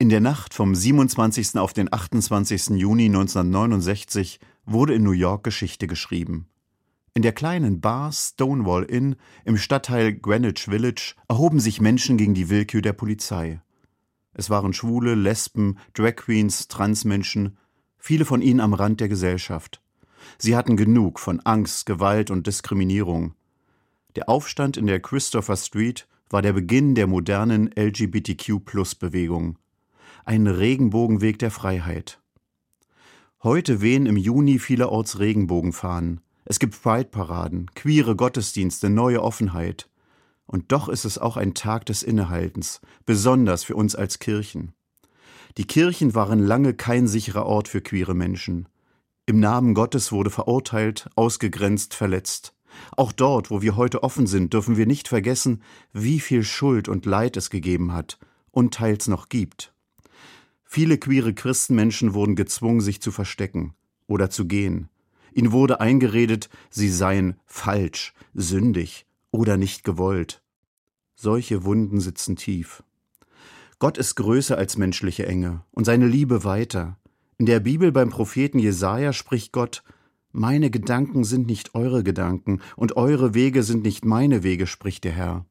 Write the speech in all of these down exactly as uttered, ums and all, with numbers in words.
In der Nacht vom siebenundzwanzigsten auf den achtundzwanzigsten Juni neunzehnhundertneunundsechzig wurde in New York Geschichte geschrieben. In der kleinen Bar Stonewall Inn im Stadtteil Greenwich Village erhoben sich Menschen gegen die Willkür der Polizei. Es waren Schwule, Lesben, Drag Queens, Transmenschen, viele von ihnen am Rand der Gesellschaft. Sie hatten genug von Angst, Gewalt und Diskriminierung. Der Aufstand in der Christopher Street war der Beginn der modernen L G B T Q Plus Bewegung. Ein Regenbogenweg der Freiheit. Heute wehen im Juni vielerorts Regenbogenfahnen. Es gibt Pride-Paraden, queere Gottesdienste, neue Offenheit. Und doch ist es auch ein Tag des Innehaltens, besonders für uns als Kirchen. Die Kirchen waren lange kein sicherer Ort für queere Menschen. Im Namen Gottes wurde verurteilt, ausgegrenzt, verletzt. Auch dort, wo wir heute offen sind, dürfen wir nicht vergessen, wie viel Schuld und Leid es gegeben hat und teils noch gibt. Viele queere Christenmenschen wurden gezwungen, sich zu verstecken oder zu gehen. Ihnen wurde eingeredet, sie seien falsch, sündig oder nicht gewollt. Solche Wunden sitzen tief. Gott ist größer als menschliche Enge und seine Liebe weiter. In der Bibel beim Propheten Jesaja spricht Gott: Meine Gedanken sind nicht eure Gedanken und eure Wege sind nicht meine Wege, spricht der Herr.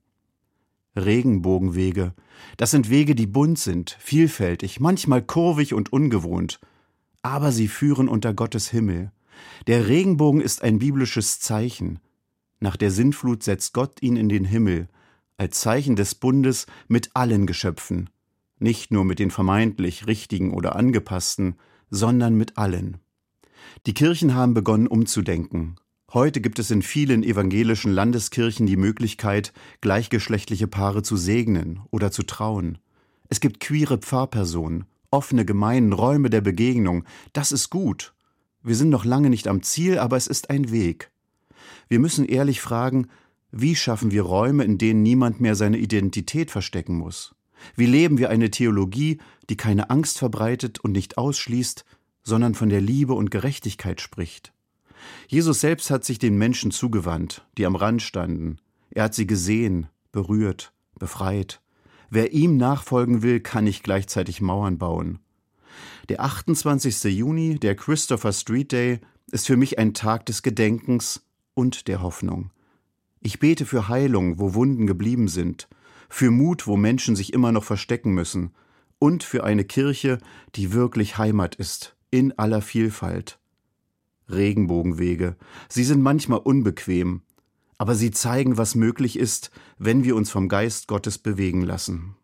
Regenbogenwege, das sind Wege, die bunt sind, vielfältig, manchmal kurvig und ungewohnt, aber sie führen unter Gottes Himmel. Der Regenbogen ist ein biblisches Zeichen. Nach der Sintflut setzt Gott ihn in den Himmel, als Zeichen des Bundes mit allen Geschöpfen, nicht nur mit den vermeintlich richtigen oder angepassten, sondern mit allen. Die Kirchen haben begonnen umzudenken. Heute gibt es in vielen evangelischen Landeskirchen die Möglichkeit, gleichgeschlechtliche Paare zu segnen oder zu trauen. Es gibt queere Pfarrpersonen, offene Gemeinden, Räume der Begegnung. Das ist gut. Wir sind noch lange nicht am Ziel, aber es ist ein Weg. Wir müssen ehrlich fragen, wie schaffen wir Räume, in denen niemand mehr seine Identität verstecken muss? Wie leben wir eine Theologie, die keine Angst verbreitet und nicht ausschließt, sondern von der Liebe und Gerechtigkeit spricht? Jesus selbst hat sich den Menschen zugewandt, die am Rand standen. Er hat sie gesehen, berührt, befreit. Wer ihm nachfolgen will, kann nicht gleichzeitig Mauern bauen. Der achtundzwanzigste Juni, der Christopher Street Day, ist für mich ein Tag des Gedenkens und der Hoffnung. Ich bete für Heilung, wo Wunden geblieben sind, für Mut, wo Menschen sich immer noch verstecken müssen, und für eine Kirche, die wirklich Heimat ist, in aller Vielfalt. Regenbogenwege, sie sind manchmal unbequem, aber sie zeigen, was möglich ist, wenn wir uns vom Geist Gottes bewegen lassen.